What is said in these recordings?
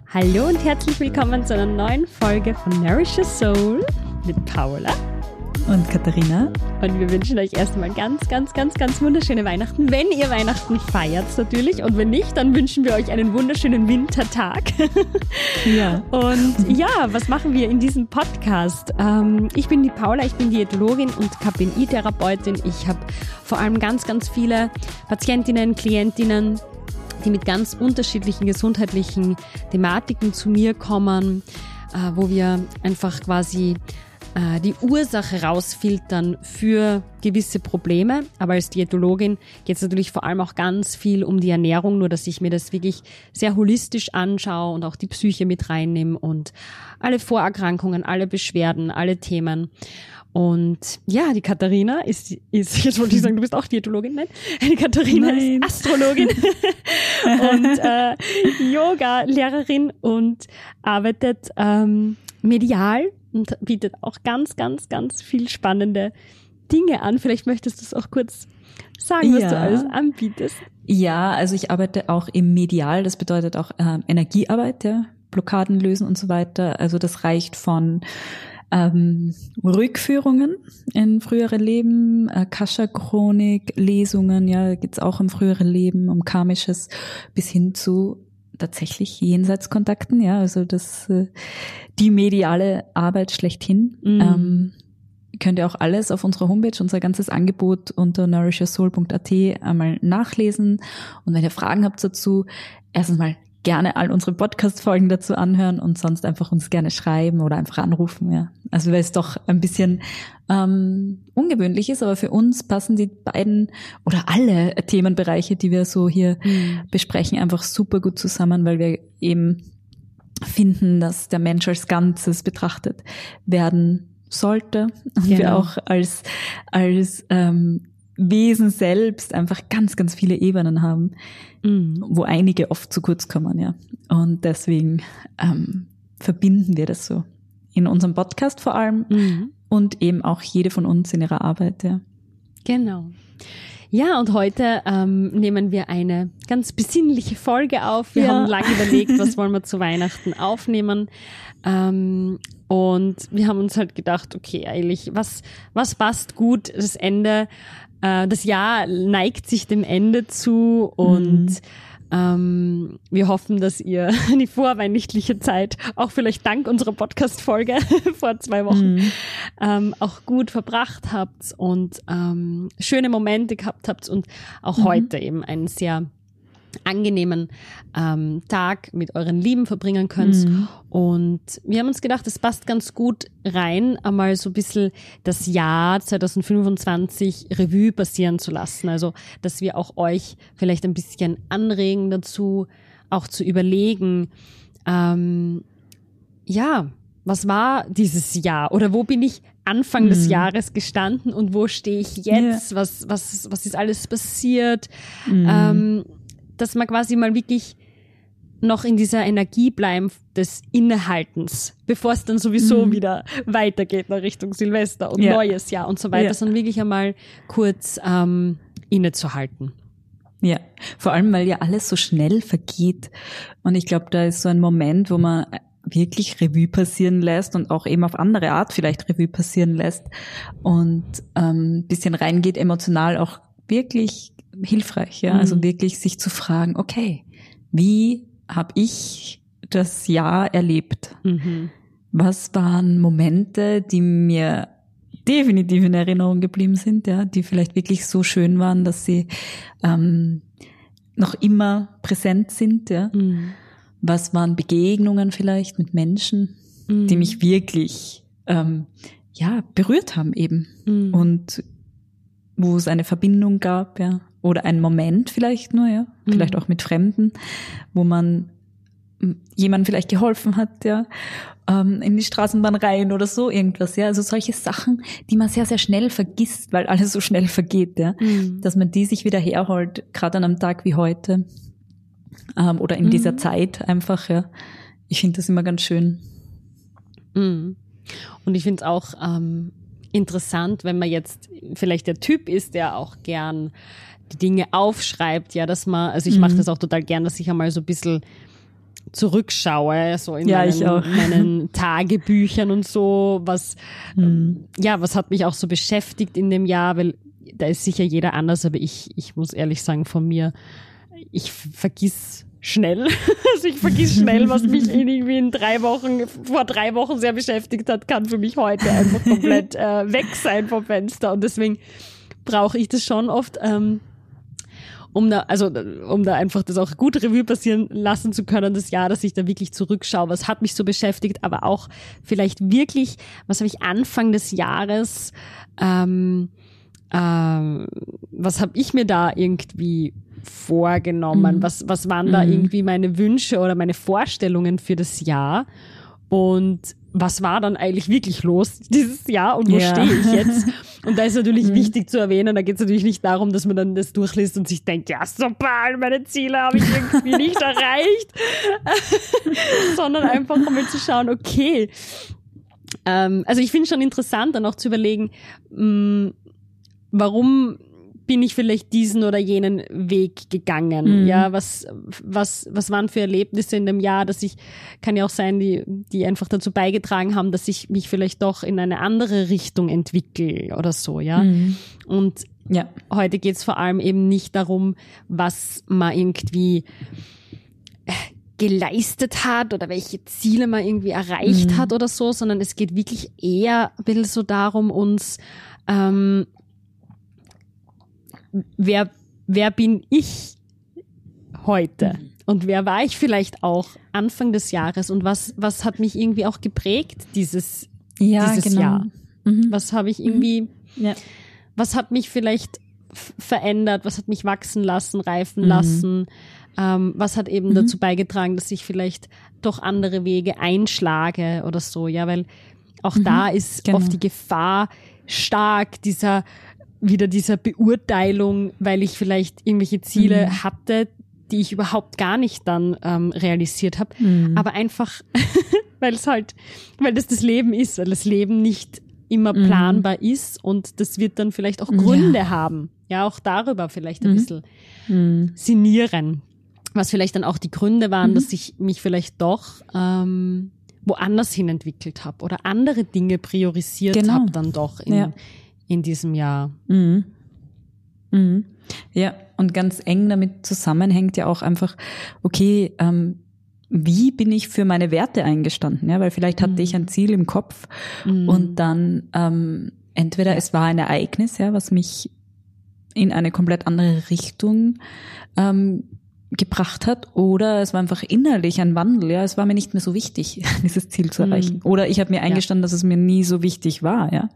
Hallo und herzlich willkommen zu einer neuen Folge von Nourish Your Soul mit Paula und Katharina. Und wir wünschen euch erstmal ganz wunderschöne Weihnachten, wenn ihr Weihnachten feiert natürlich. Und wenn nicht, dann wünschen wir euch einen wunderschönen Wintertag. Ja. Und ja, was machen wir in diesem Podcast? Ich bin die Paula, ich bin Diätologin und KPNI-Therapeutin. Ich habe vor allem ganz viele Patientinnen, Klientinnen, die mit ganz unterschiedlichen gesundheitlichen Thematiken zu mir kommen, wo wir einfach quasi die Ursache rausfiltern für gewisse Probleme. Aber als Diätologin geht es natürlich vor allem auch ganz viel um die Ernährung, nur dass ich mir das wirklich sehr holistisch anschaue und auch die Psyche mit reinnehme und alle Vorerkrankungen, alle Beschwerden, alle Themen. Und ja, die Katharina ist jetzt wollte ich sagen, du bist auch Diätologin, nein? Die Katharina ist Astrologin und Yoga-Lehrerin und arbeitet medial und bietet auch ganz viel spannende Dinge an. Vielleicht möchtest du es auch kurz sagen, was du alles anbietest. Ja, also ich arbeite auch im Medial, das bedeutet auch Energiearbeit, ja, Blockaden lösen und so weiter. Also das reicht von Rückführungen in frühere Leben, Akasha-Chronik, Lesungen, ja, geht's auch um frühere Leben, um Karmisches, bis hin zu tatsächlich Jenseitskontakten, ja, also das die mediale Arbeit schlechthin. Könnt ihr auch alles auf unserer Homepage, unser ganzes Angebot unter nourishyoursoul.at einmal nachlesen. Und wenn ihr Fragen habt dazu, erstens mal gerne all unsere Podcast-Folgen dazu anhören und sonst einfach uns gerne schreiben oder einfach anrufen, ja. Also weil es doch ein bisschen ungewöhnlich ist, aber für uns passen die beiden oder alle Themenbereiche, die wir so hier besprechen, einfach super gut zusammen, weil wir eben finden, dass der Mensch als Ganzes betrachtet werden sollte und wir auch als Wesen selbst einfach ganz viele Ebenen haben, wo einige oft zu kurz kommen, ja. Und deswegen verbinden wir das so in unserem Podcast vor allem und eben auch jede von uns in ihrer Arbeit, ja. Genau. Ja, und heute nehmen wir eine ganz besinnliche Folge auf. Wir haben lange überlegt, was wollen wir zu Weihnachten aufnehmen. Und wir haben uns halt gedacht, okay, eigentlich, was passt gut? Das Jahr neigt sich dem Ende zu und wir hoffen, dass ihr die vorweihnachtliche Zeit auch vielleicht dank unserer Podcast-Folge vor 2 Wochen auch gut verbracht habt und schöne Momente gehabt habt und auch heute eben einen sehr angenehmen Tag mit euren Lieben verbringen könnt. Und wir haben uns gedacht, es passt ganz gut rein, einmal so ein bisschen das Jahr 2025 Revue passieren zu lassen. Also, dass wir auch euch vielleicht ein bisschen anregen dazu, auch zu überlegen, was war dieses Jahr oder wo bin ich Anfang des Jahres gestanden und wo stehe ich jetzt? Was ist alles passiert? Dass man quasi mal wirklich noch in dieser Energie bleiben des Innehaltens, bevor es dann sowieso wieder weitergeht nach Richtung Silvester und neues Jahr und so weiter, sondern wirklich einmal kurz innezuhalten. Ja, vor allem, weil ja alles so schnell vergeht. Und ich glaube, da ist so ein Moment, wo man wirklich Revue passieren lässt und auch eben auf andere Art vielleicht Revue passieren lässt und ein bisschen reingeht, emotional auch wirklich hilfreich, ja, also wirklich sich zu fragen, okay, wie habe ich das Jahr erlebt? Was waren Momente, die mir definitiv in Erinnerung geblieben sind, ja, die vielleicht wirklich so schön waren, dass sie noch immer präsent sind, ja? Was waren Begegnungen vielleicht mit Menschen, die mich wirklich berührt haben eben und wo es eine Verbindung gab, ja, oder einen Moment vielleicht nur, ja, vielleicht auch mit Fremden, wo man jemandem vielleicht geholfen hat, ja, in die Straßenbahn rein oder so irgendwas, ja, also solche Sachen, die man sehr schnell vergisst, weil alles so schnell vergeht, ja, dass man die sich wieder herholt, gerade an einem Tag wie heute oder in dieser Zeit einfach, ja. Ich finde das immer ganz schön. Und ich finde es auch interessant, wenn man jetzt vielleicht der Typ ist, der auch gern die Dinge aufschreibt, ja, dass man, also ich mache das auch total gern, dass ich einmal so ein bisschen zurückschaue, so in Ja, ich auch. meinen Tagebüchern und so, was hat mich auch so beschäftigt in dem Jahr, weil da ist sicher jeder anders, aber ich muss ehrlich sagen, von mir, ich vergiss schnell. Also ich vergiss schnell, was mich irgendwie vor 3 Wochen sehr beschäftigt hat, kann für mich heute einfach komplett weg sein vom Fenster. Und deswegen brauche ich das schon oft, um da einfach das auch gut Revue passieren lassen zu können, das Jahr, dass ich da wirklich zurückschaue, was hat mich so beschäftigt, aber auch vielleicht wirklich, was habe ich Anfang des Jahres, was habe ich mir da irgendwie vorgenommen, was waren da irgendwie meine Wünsche oder meine Vorstellungen für das Jahr und was war dann eigentlich wirklich los dieses Jahr und wo stehe ich jetzt? Und da ist natürlich wichtig zu erwähnen, da geht es natürlich nicht darum, dass man dann das durchliest und sich denkt, ja super, meine Ziele habe ich irgendwie nicht erreicht, sondern einfach mal zu schauen, okay, also ich finde es schon interessant, dann auch zu überlegen, warum bin ich vielleicht diesen oder jenen Weg gegangen? Ja, was waren für Erlebnisse in dem Jahr, kann ja auch sein, die einfach dazu beigetragen haben, dass ich mich vielleicht doch in eine andere Richtung entwickle oder so, ja. Und heute geht's vor allem eben nicht darum, was man irgendwie geleistet hat oder welche Ziele man irgendwie erreicht hat oder so, sondern es geht wirklich eher ein bisschen so darum, uns wer bin ich heute? Und wer war ich vielleicht auch Anfang des Jahres? Und was hat mich irgendwie auch geprägt dieses Jahr? Was habe ich irgendwie, was hat mich vielleicht verändert? Was hat mich wachsen lassen, reifen lassen? Was hat eben dazu beigetragen, dass ich vielleicht doch andere Wege einschlage oder so? Ja, weil auch da ist oft die Gefahr stark, dieser Beurteilung, weil ich vielleicht irgendwelche Ziele hatte, die ich überhaupt gar nicht dann realisiert habe. Aber einfach, weil das Leben ist, weil das Leben nicht immer planbar ist und das wird dann vielleicht auch Gründe haben. Ja, auch darüber vielleicht ein bisschen sinnieren. Was vielleicht dann auch die Gründe waren, dass ich mich vielleicht doch woanders hin entwickelt habe oder andere Dinge priorisiert habe dann doch in diesem Jahr. Ja, und ganz eng damit zusammenhängt ja auch einfach, okay, wie bin ich für meine Werte eingestanden? Ja, weil vielleicht hatte ich ein Ziel im Kopf und dann entweder es war ein Ereignis, ja, was mich in eine komplett andere Richtung gebracht hat, oder es war einfach innerlich ein Wandel, ja, es war mir nicht mehr so wichtig, dieses Ziel zu erreichen. Oder ich habe mir eingestanden, dass es mir nie so wichtig war, ja.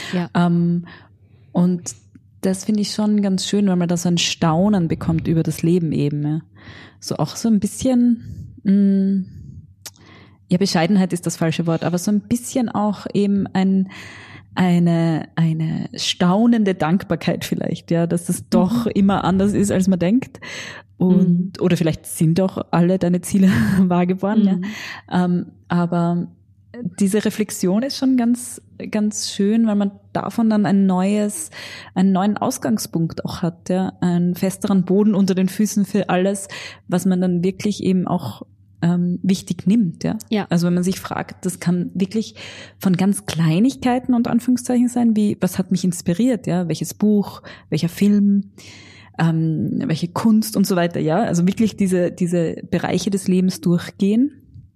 Und das finde ich schon ganz schön, weil man da so ein Staunen bekommt über das Leben eben, ja. So auch so ein bisschen, Bescheidenheit ist das falsche Wort, aber so ein bisschen auch eben eine staunende Dankbarkeit vielleicht, ja, dass es doch immer anders ist, als man denkt. Und, oder vielleicht sind auch alle deine Ziele wahr geworden, ja. Aber diese Reflexion ist schon ganz, ganz schön, weil man davon dann einen neuen Ausgangspunkt auch hat, ja, einen festeren Boden unter den Füßen für alles, was man dann wirklich eben auch wichtig nimmt, ja. Also wenn man sich fragt, das kann wirklich von ganz Kleinigkeiten unter Anführungszeichen sein, wie was hat mich inspiriert, ja, welches Buch, welcher Film, welche Kunst und so weiter, ja. Also wirklich diese Bereiche des Lebens durchgehen.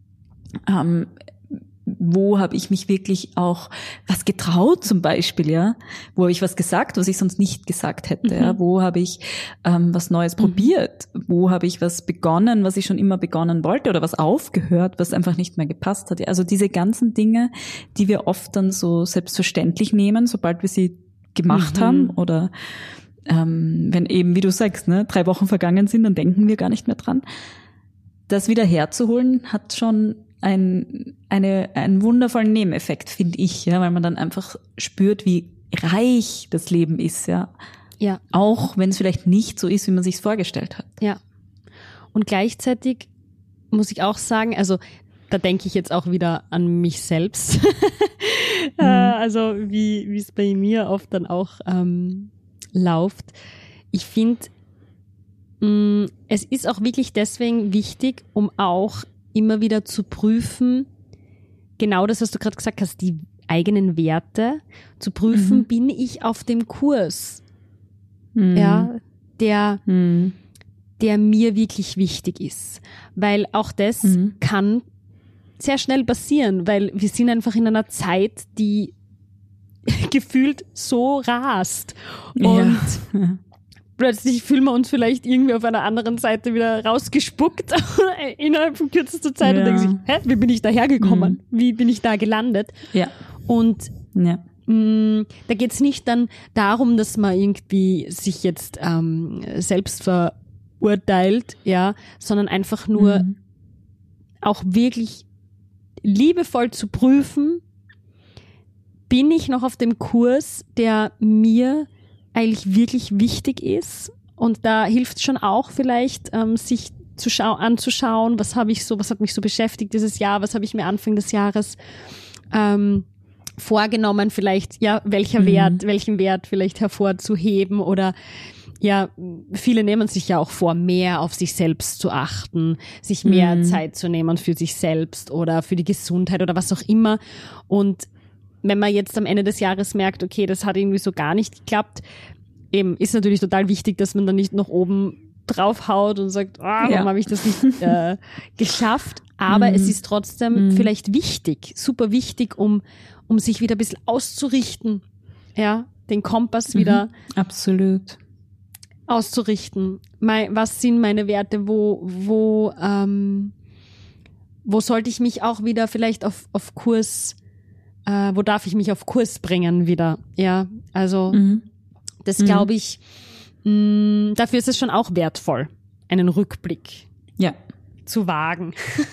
Wo habe ich mich wirklich auch was getraut zum Beispiel, ja? Wo habe ich was gesagt, was ich sonst nicht gesagt hätte, ja? Wo habe ich was Neues probiert? Wo habe ich was begonnen, was ich schon immer begonnen wollte, oder was aufgehört, was einfach nicht mehr gepasst hat? Ja? Also diese ganzen Dinge, die wir oft dann so selbstverständlich nehmen, sobald wir sie gemacht haben, oder wenn eben, wie du sagst, 3 Wochen vergangen sind, dann denken wir gar nicht mehr dran. Das wieder herzuholen, hat schon einen wundervollen Nebeneffekt, finde ich, ja, weil man dann einfach spürt, wie reich das Leben ist, ja. Auch wenn es vielleicht nicht so ist, wie man sich's vorgestellt hat. Ja. Und gleichzeitig muss ich auch sagen, also da denke ich jetzt auch wieder an mich selbst. Also wie es bei mir oft dann auch läuft. Ich finde, es ist auch wirklich deswegen wichtig, um auch immer wieder zu prüfen, genau das, was du gerade gesagt hast, die eigenen Werte, zu prüfen, bin ich auf dem Kurs, ja, der mir wirklich wichtig ist. Weil auch das kann sehr schnell passieren, weil wir sind einfach in einer Zeit, die gefühlt so rast. Und plötzlich fühlen wir uns vielleicht irgendwie auf einer anderen Seite wieder rausgespuckt innerhalb von kürzester Zeit und denken sich, wie bin ich da hergekommen? Wie bin ich da gelandet? Ja. Und da geht es nicht dann darum, dass man irgendwie sich jetzt selbst verurteilt, ja, sondern einfach nur auch wirklich liebevoll zu prüfen, bin ich noch auf dem Kurs, der mir eigentlich wirklich wichtig ist? Und da hilft es schon auch vielleicht, sich anzuschauen, was hat mich so beschäftigt dieses Jahr, was habe ich mir Anfang des Jahres vorgenommen, vielleicht, ja, welchen Wert vielleicht hervorzuheben oder ja, viele nehmen sich ja auch vor, mehr auf sich selbst zu achten, sich mehr Zeit zu nehmen für sich selbst oder für die Gesundheit oder was auch immer. Und wenn man jetzt am Ende des Jahres merkt, okay, das hat irgendwie so gar nicht geklappt, eben ist natürlich total wichtig, dass man dann nicht noch oben draufhaut und sagt, warum habe ich das nicht geschafft? Aber es ist trotzdem vielleicht wichtig, super wichtig, um sich wieder ein bisschen auszurichten, ja, den Kompass wieder absolut auszurichten. Was sind meine Werte? Wo sollte ich mich auch wieder vielleicht auf Kurs, wo darf ich mich auf Kurs bringen wieder? Ja, also das glaube ich, dafür ist es schon auch wertvoll, einen Rückblick zu wagen.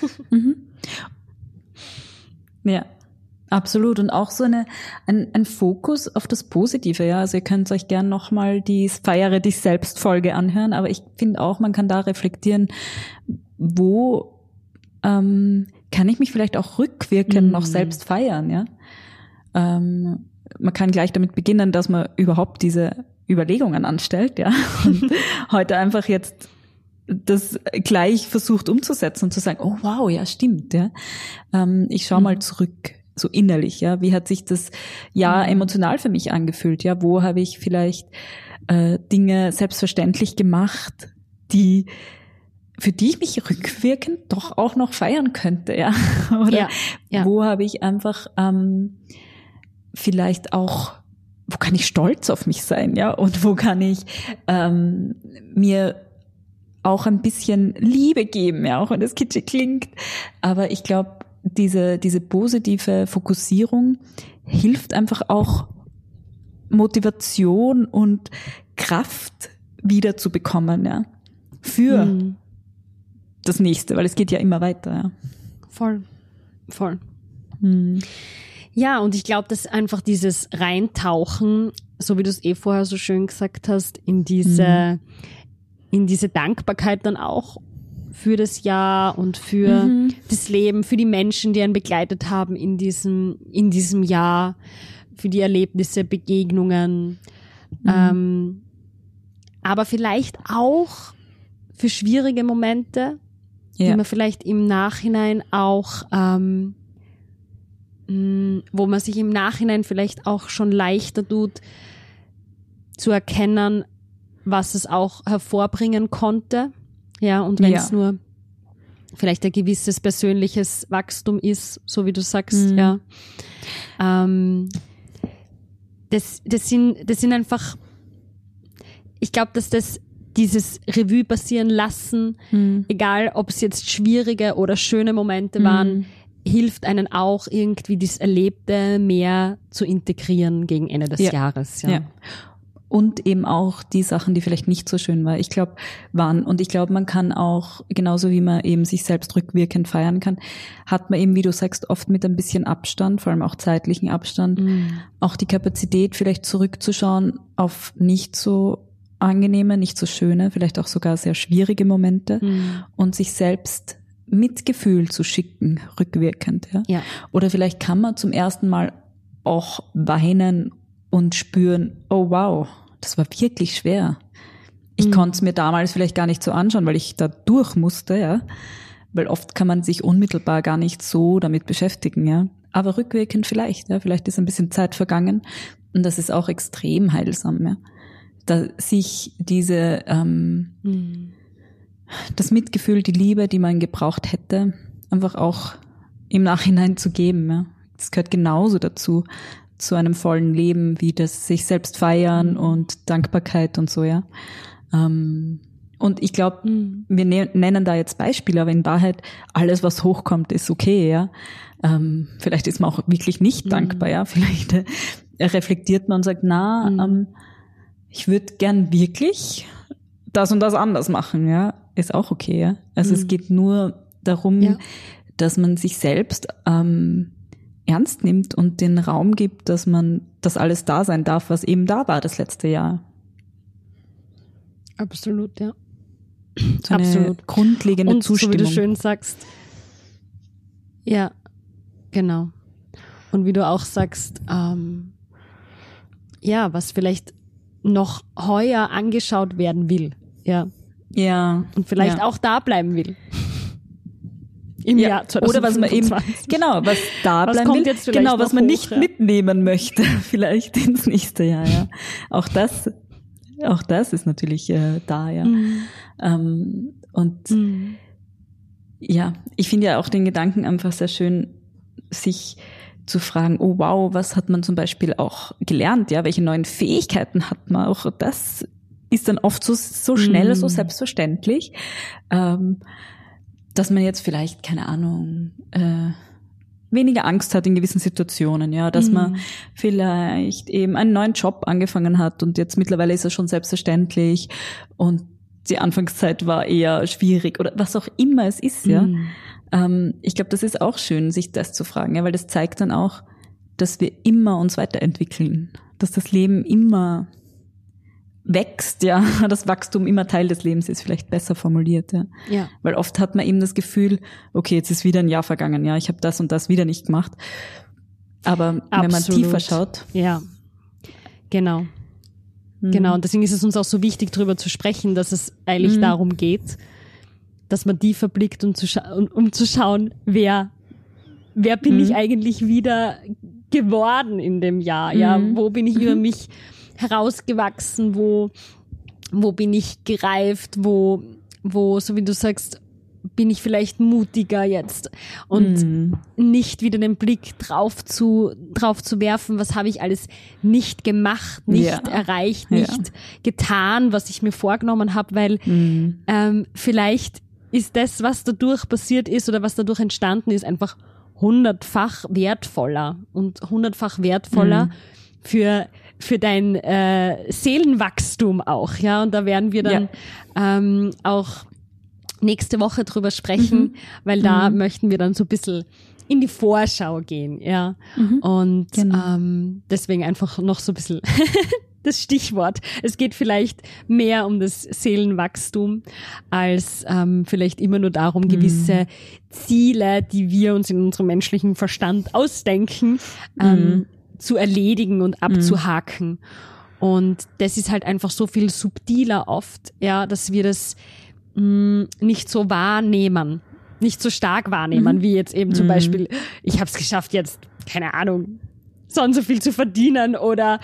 Ja. Absolut. Und auch so ein Fokus auf das Positive, ja. Also ihr könnt euch gern nochmal die Feiere dich selbst Folge anhören, aber ich finde auch, man kann da reflektieren, wo kann ich mich vielleicht auch rückwirkend noch selbst feiern, ja. Man kann gleich damit beginnen, dass man überhaupt diese Überlegungen anstellt, ja. Und heute einfach jetzt das gleich versucht umzusetzen und zu sagen, oh wow, ja, stimmt, ja. Ich schaue mal zurück. So innerlich, ja, wie hat sich das Jahr emotional für mich angefühlt, ja, wo habe ich vielleicht Dinge selbstverständlich gemacht, für die ich mich rückwirkend doch auch noch feiern könnte, ja, oder wo habe ich einfach vielleicht auch, wo kann ich stolz auf mich sein, ja, und wo kann ich mir auch ein bisschen Liebe geben, ja, auch wenn das kitschig klingt, aber ich glaube, diese positive Fokussierung hilft einfach auch, Motivation und Kraft wieder zu bekommen, ja, für das Nächste, weil es geht ja immer weiter, ja. Voll. Ja, und ich glaube, dass einfach dieses Reintauchen, so wie du es vorher so schön gesagt hast, in diese Dankbarkeit dann auch für das Jahr und für das Leben, für die Menschen, die einen begleitet haben in diesem Jahr, für die Erlebnisse, Begegnungen, aber vielleicht auch für schwierige Momente, die man vielleicht im Nachhinein auch, wo man sich im Nachhinein vielleicht auch schon leichter tut, zu erkennen, was es auch hervorbringen konnte. Ja, und wenn es nur vielleicht ein gewisses persönliches Wachstum ist, so wie du sagst, ja. Das sind einfach, ich glaube, dass dieses Revue passieren lassen, egal ob es jetzt schwierige oder schöne Momente waren, hilft einen auch irgendwie das Erlebte mehr zu integrieren gegen Ende des Jahres. Ja. Und eben auch die Sachen, die vielleicht nicht so schön waren. Und ich glaube, man kann auch, genauso wie man eben sich selbst rückwirkend feiern kann, hat man eben, wie du sagst, oft mit ein bisschen Abstand, vor allem auch zeitlichen Abstand, auch die Kapazität, vielleicht zurückzuschauen auf nicht so angenehme, nicht so schöne, vielleicht auch sogar sehr schwierige Momente und sich selbst Mitgefühl zu schicken, rückwirkend. Ja? Oder vielleicht kann man zum ersten Mal auch weinen und spüren, oh wow, das war wirklich schwer. Ich konnte es mir damals vielleicht gar nicht so anschauen, weil ich da durch musste, ja. Weil oft kann man sich unmittelbar gar nicht so damit beschäftigen, ja. Aber rückwirkend vielleicht, ja. Vielleicht ist ein bisschen Zeit vergangen und das ist auch extrem heilsam, ja. Da sich diese, das Mitgefühl, die Liebe, die man gebraucht hätte, einfach auch im Nachhinein zu geben, ja. Das gehört genauso dazu, zu einem vollen Leben, wie das sich selbst feiern und Dankbarkeit und so, ja. Und ich glaube, wir nennen da jetzt Beispiele, aber in Wahrheit, alles, was hochkommt, ist okay, ja. Vielleicht ist man auch wirklich nicht dankbar, ja. Vielleicht reflektiert man und sagt, ich würde gern wirklich das und das anders machen, ja. Ist auch okay, ja. Also es geht nur darum, dass man sich selbst ernst nimmt und den Raum gibt, dass man das alles da sein darf, was eben da war das letzte Jahr. Absolut, ja. So eine absolut grundlegende und Zustimmung. So wie du schön sagst. Ja, genau. Und wie du auch sagst, was vielleicht noch heuer angeschaut werden will. Ja. Ja. Und vielleicht auch da bleiben will. Im Jahr 2025. Oder was man eben, was da bleiben will, genau, was man nicht mitnehmen möchte, vielleicht ins nächste Jahr, ja. Auch das ist natürlich da, ja. Ja, ich finde ja auch den Gedanken einfach sehr schön, sich zu fragen, oh wow, was hat man zum Beispiel auch gelernt, ja, welche neuen Fähigkeiten hat man auch, das ist dann oft so schnell, so selbstverständlich, dass man jetzt vielleicht, keine Ahnung, weniger Angst hat in gewissen Situationen, ja, dass man vielleicht eben einen neuen Job angefangen hat und jetzt mittlerweile ist er schon selbstverständlich und die Anfangszeit war eher schwierig oder was auch immer es ist, ja. Ich glaube, das ist auch schön, sich das zu fragen, ja, weil das zeigt dann auch, dass wir immer uns weiterentwickeln, dass das Leben immer wächst, ja, das Wachstum immer Teil des Lebens ist, vielleicht besser formuliert, ja. Ja. Weil oft hat man eben das Gefühl, okay, jetzt ist wieder ein Jahr vergangen, ja, ich habe das und das wieder nicht gemacht. Aber wenn man tiefer schaut. Ja, genau. Genau, und deswegen ist es uns auch so wichtig, darüber zu sprechen, dass es eigentlich darum geht, dass man tiefer blickt, um zu schauen, wer bin ich eigentlich wieder geworden in dem Jahr, ja, wo bin ich über mich herausgewachsen, wo bin ich gereift, wo, so wie du sagst, bin ich vielleicht mutiger jetzt und nicht wieder den Blick drauf zu werfen, was habe ich alles nicht gemacht, nicht erreicht, nicht getan, was ich mir vorgenommen habe, weil vielleicht ist das, was dadurch passiert ist oder was dadurch entstanden ist, einfach 100-fach wertvoller und 100-fach wertvoller für dein Seelenwachstum auch, ja, und da werden wir dann auch nächste Woche drüber sprechen, weil da möchten wir dann so ein bisschen in die Vorschau gehen, ja, und deswegen einfach noch so ein bisschen das Stichwort. Es geht vielleicht mehr um das Seelenwachstum als vielleicht immer nur darum, gewisse Ziele, die wir uns in unserem menschlichen Verstand ausdenken, zu erledigen und abzuhaken. Und das ist halt einfach so viel subtiler oft, ja, dass wir das nicht so wahrnehmen, nicht so stark wahrnehmen, wie jetzt eben zum Beispiel, ich habe es geschafft jetzt, keine Ahnung, so und so viel zu verdienen oder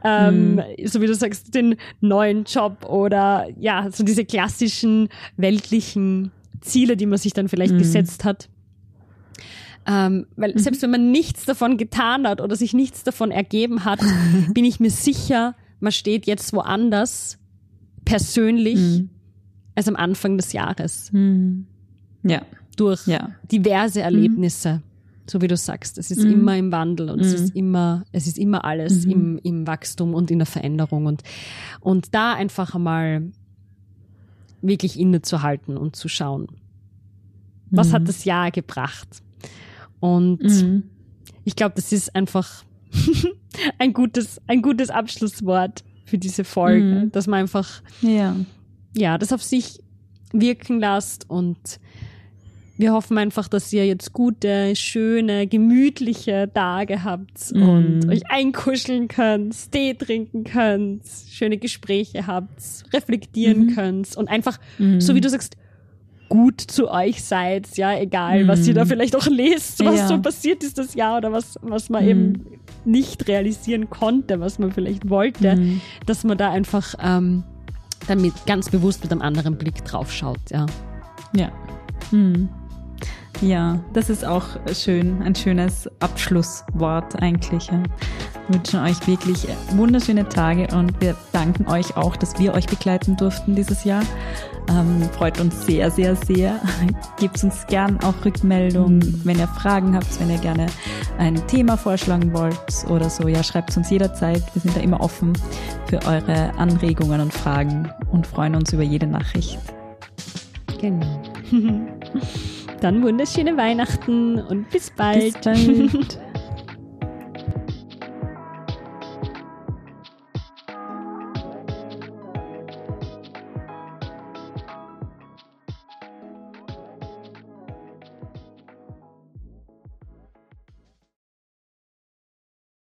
so wie du sagst, den neuen Job oder ja, so diese klassischen weltlichen Ziele, die man sich dann vielleicht gesetzt hat. Weil selbst wenn man nichts davon getan hat oder sich nichts davon ergeben hat, bin ich mir sicher, man steht jetzt woanders persönlich als am Anfang des Jahres. Ja. Durch diverse Erlebnisse, so wie du sagst. Es ist immer im Wandel und es ist immer alles im Wachstum und in der Veränderung und da einfach einmal wirklich innezuhalten und zu schauen, was hat das Jahr gebracht? Und ich glaube, das ist einfach ein gutes Abschlusswort für diese Folge, dass man einfach das auf sich wirken lässt und wir hoffen einfach, dass ihr jetzt gute, schöne, gemütliche Tage habt und euch einkuscheln könnt, Tee trinken könnt, schöne Gespräche habt, reflektieren könnt und einfach, so wie du sagst, gut zu euch seid, ja, egal, was ihr da vielleicht auch lest, was so passiert ist das Jahr oder was man eben nicht realisieren konnte, was man vielleicht wollte, dass man da einfach damit ganz bewusst mit einem anderen Blick drauf schaut, ja. Ja. Ja, das ist auch schön, ein schönes Abschlusswort eigentlich. Ja. Wir wünschen euch wirklich wunderschöne Tage und wir danken euch auch, dass wir euch begleiten durften dieses Jahr. Freut uns sehr, sehr, sehr. Gebt uns gern auch Rückmeldungen, wenn ihr Fragen habt, wenn ihr gerne ein Thema vorschlagen wollt oder so. Ja, schreibt uns jederzeit. Wir sind da immer offen für eure Anregungen und Fragen und freuen uns über jede Nachricht. Genau. Dann wunderschöne Weihnachten und bis bald. Bis bald.